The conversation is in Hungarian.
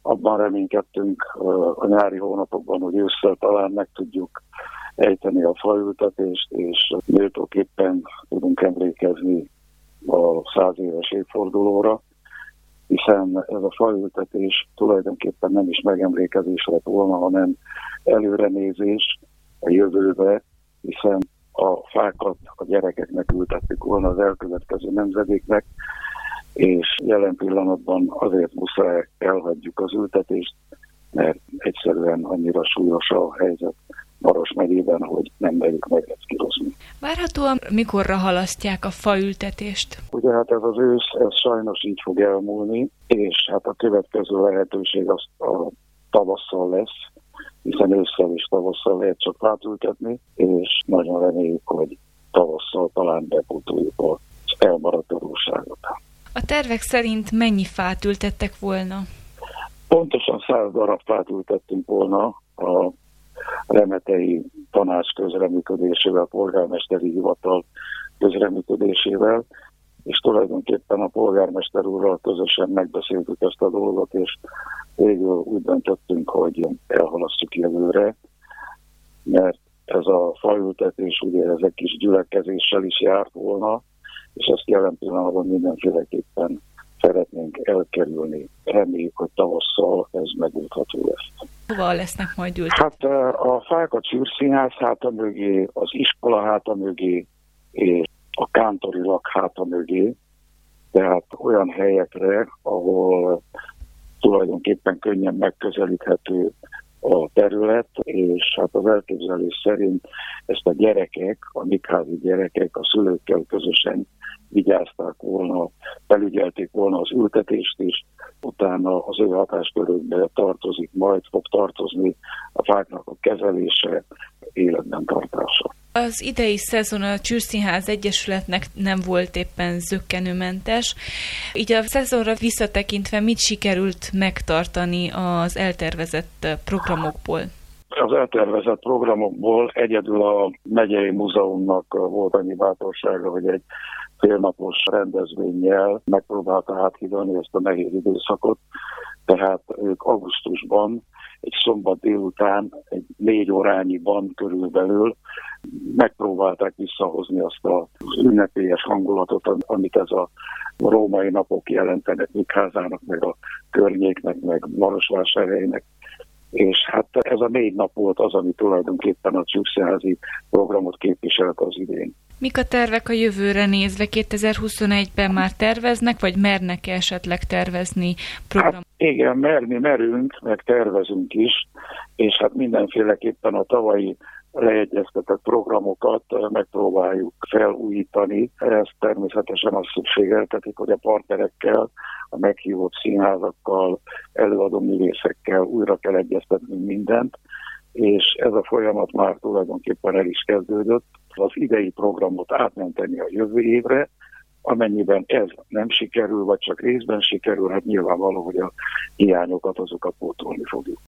Abban reménykedtünk a nyári hónapokban, hogy ősszel talán meg tudjuk ejteni a faültetést, és méltóképpen tudunk emlékezni a 100 éves évfordulóra, hiszen ez a faültetés tulajdonképpen nem is megemlékezés lett volna, hanem előrenézés a jövőbe, hiszen a fákat a gyerekeknek ültettük volna, az elkövetkező nemzedéknek, és jelen pillanatban azért muszáj elhagyjuk az ültetést, mert egyszerűen annyira súlyos a helyzet Maros megyében, hogy nem merjük megreckirozni. Várhatóan mikorra halasztják a faültetést? Ugye hát ez az ősz, ez sajnos így fog elmúlni, és hát a következő lehetőség az a tavasszal lesz, hiszen ősszel és tavasszal lehet csak fát ültetni, és nagyon reméljük, hogy tavasszal talán bepótoljuk az elmaradt adósságot. A tervek szerint mennyi fát ültettek volna? Pontosan 100 darab fát ültettünk volna a remetei tanács közreműködésével, polgármesteri hivatal közreműködésével, és tulajdonképpen a polgármester úrral közösen megbeszéltük ezt a dolgot, és végül úgy döntöttünk, hogy elhalasztjuk jövőre, mert ez a faültetés ugye ez egy kis gyülekezéssel is járt volna, és ezt jelen pillanatban mindenféleképpen szeretnénk elkerülni. Reméljük, hogy tavasszal ez megoldható lesz. Hova lesznek majd ültetve? Hát a fák a Csűrszínház háta mögé, az iskola háta mögé, és a kántori lak háta mögé, tehát olyan helyekre, ahol tulajdonképpen könnyen megközelíthető a terület, és hát az elképzelés szerint ezt a gyerekek, a mikházi gyerekek a szülőkkel közösen vigyázták volna, felügyelték volna az ültetést is, utána az ő hatáskörükbe fog tartozni a fáknak a kezelése, életben tartása. Az idei szezon a Csűrszínház Egyesületnek nem volt éppen zökkenőmentes. Így a szezonra visszatekintve mit sikerült megtartani az eltervezett programokból? Az eltervezett programokból egyedül a megyei múzeumnak volt annyi bátorsága, hogy egy félnapos rendezvénnyel megpróbálta áthidalni ezt a nehéz időszakot, tehát ők augusztusban egy szombat délután egy 4 órányiban körülbelül megpróbálták visszahozni azt az ünnepélyes hangulatot, amit ez a római napok jelentenek Mikházának, meg a környéknek, meg Marosvásárhelynek. És hát ez a 4 nap volt az, ami tulajdonképpen a Csűrszínházi programot képviselt az idén. Mik a tervek a jövőre nézve? 2021-ben már terveznek, vagy mernek esetleg tervezni programot? Hát igen, merünk, meg tervezünk is, és hát mindenféleképpen a tavalyi leegyeztetett programokat megpróbáljuk felújítani. Ez természetesen azt szükségeltetik, hogy a partnerekkel, a meghívott színházakkal, előadóművészekkel újra kell egyeztetni mindent, és ez a folyamat már tulajdonképpen el is kezdődött. Az idei programot átmenteni a jövő évre, amennyiben ez nem sikerül, vagy csak részben sikerül, hát nyilvánvaló, hogy a hiányokat azokat pótolni fogjuk.